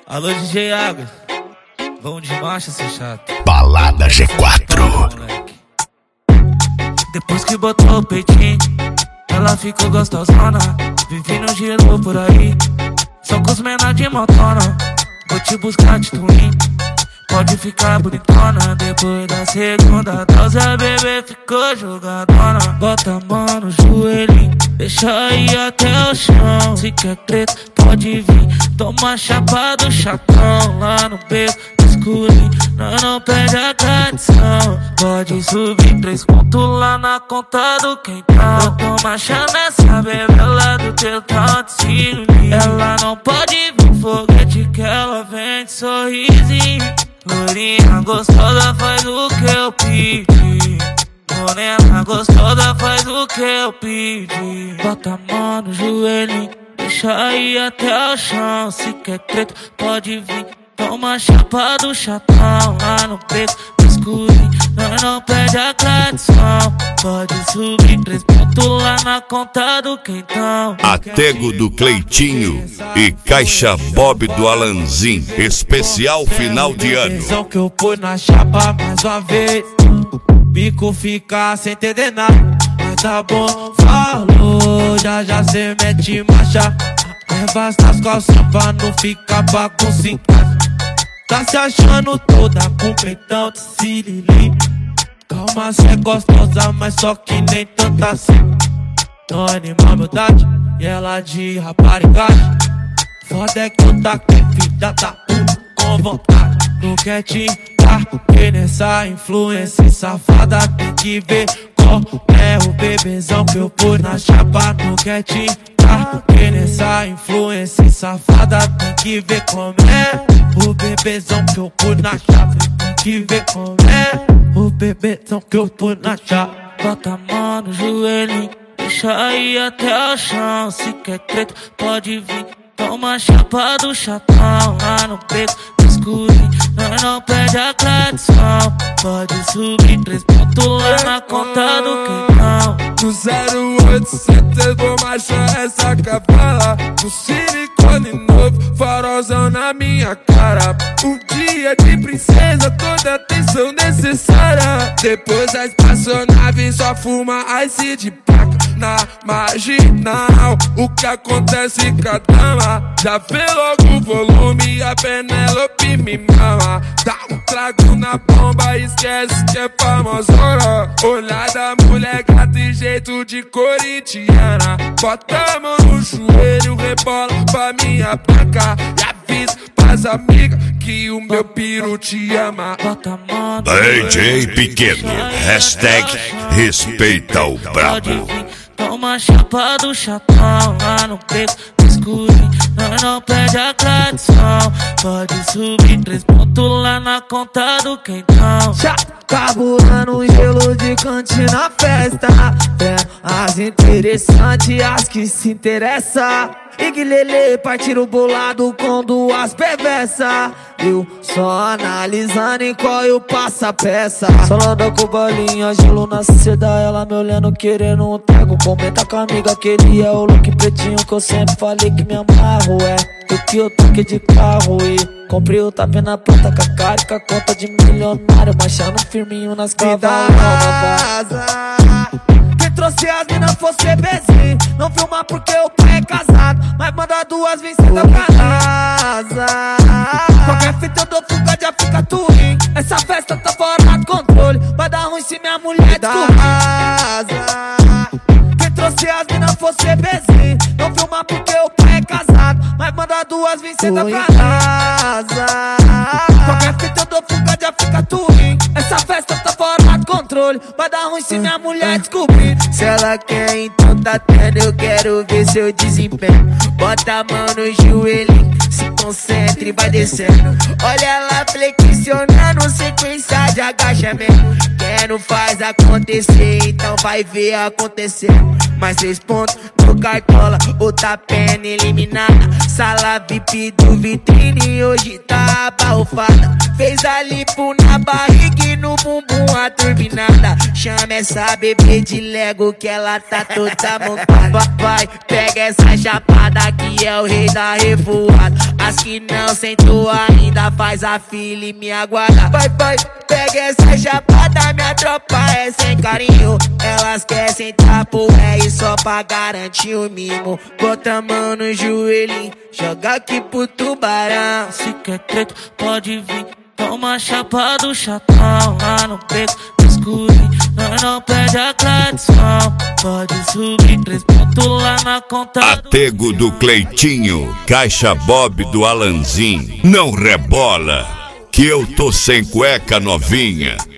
Alô DJ Águas, vamos de marcha, seu chato. Balada G4. Depois que botou o peitinho, ela ficou gostosona. Vivi no gelo por aí, só com os menores de motona. Vou te buscar de twin, pode ficar bonitona. Depois da segunda dose a bebê ficou jogadona. Bota a mão no joelho, deixa ir até o chão. Se quer treta, pode vir, toma chapa do chatão. Lá no beco, escurinho, não perde a tradição. Pode subir 3 pontos lá na conta do quentão. Eu tô marchando essa bebela do teu tanto ciúme. Ela não pode vir foguete que ela vem de sorrisinho. Lorinha gostosa faz o que eu pedi. Morena gostosa faz o que eu pedi. Bota a mão no joelho, deixa ir até o chão. Se quer treta, pode vir, toma chapa do chatão. Lá no preto, no escurinho, não perde a tradição. Pode subir 3 pontos lá na conta do quentão. Atego do Cleitinho e Caixa Bob do Alanzin. Especial final de ano. Que eu pus na chapa mais uma vez. Bico fica sem entender nada, mas tá bom, falou. Já cê mete marcha. Levanta as calças pra não ficar baguncinha. Tá se achando toda com peitão de sirili. Calma, cê é gostosa, mas só que nem tanta assim. Não anima humildade e ela de raparigagem. Foda é que eu tá com filha da puta com vontade. Não quer te dar, porque nessa influência safada tem que ver qual é o bebezão que eu pus na chapa. Não quer te dar, porque nessa influência safada tem que ver como é o bebezão que eu pus na chapa. Tem que ver como é o bebezão que eu pus na chapa. Bota a mão no joelho, deixa ir até o chão. Se quer treta, pode vir, toma chapa do chatão. Lá no preto, no escurinho, não perde a tradição. Pode subir 3 pontos lá na conta do quentão. No 0800 vou marchar essa capela. No silicone novo, farolzão na minha cara. Um dia de princesa, toda atenção necessária. Depois a espaçonave só fuma ice de placa. Na marginal, o que acontece com a dama? Já vê logo o volume, a Penélope me mama. Dá um trago na bomba, esquece que é famosona. Olhar da mulher gata e jeito de corintiana. Bota a mão no joelho, rebola pra minha placa. E avisa pras amigas que o meu piru te ama. DJ Pequeno, hashtag respeita o brabo. Toma chapa do chatão. Lá no preto, no escurinho, não perde a tradição. Pode subir 3 pontos lá na conta do quentão. Carburando um gelo de cantina na festa. É, as interessantes, as que se interessam. Iguilele, partir o bolado com 2 perversas. Eu só analisando em qual eu passo a peça. Solando com bolinha, gelo na seda. Ela me olhando, querendo um trago. Comenta com a amiga que ele é o look pretinho que eu sempre falei que me amarro. É, o que eu toquei de carro e comprei o tapé na planta com a cara e com a conta de milionário. Baixando firminho nas cavalonas. Quem trouxe as minas fosse bebezinho. Não filmar porque o pai é casado, mas manda 2 vir cedo pra casa. Qualquer fita eu dou fuga, já fica twin. Essa festa tá fora de controle, vai dar ruim se minha mulher descobrir. Quem trouxe as minas fosse bebezinho. Não filmar porque o pai é casado, mas manda 2 vir cedo pra casa. Qualquer fita eu dou fuga, já fica twin. Essa festa tá fora de controle, vai dar ruim se minha mulher descobrir. Se ela quer, então tá tendo, eu quero ver seu desempenho. Bota a mão no joelho, se concentre e vai descendo. Olha ela flexionando, sequência de agachamento. Quem não faz acontecer, então vai ver acontecer. Mais 6 pontos no cartola, outra pena eliminada. Sala VIP do vitrine, hoje tá abarrofada. Fez a lipo na barriga e no bumbum a turbinada. Chama essa bebê de Lego que ela tá toda montada. Vai, pega essa chapada que é o rei da revoada. As que não sentou ainda faz a fila e me aguarda. Vai, vai, pega essa chapada, minha tropa é sem carinho. Elas querem sentar pro ré só pra garantir o mimo. Bota a mão no joelhinho, joga aqui pro tubarão. Se quer treta, pode vir. Toma chapa do chatão lá no peito, no escurinho. Nós não perde a tradição. Pode subir 3 pontos lá na conta. Atego do Cleitinho, Caixa Bob do Alanzin. Não rebola, que eu tô sem cueca novinha.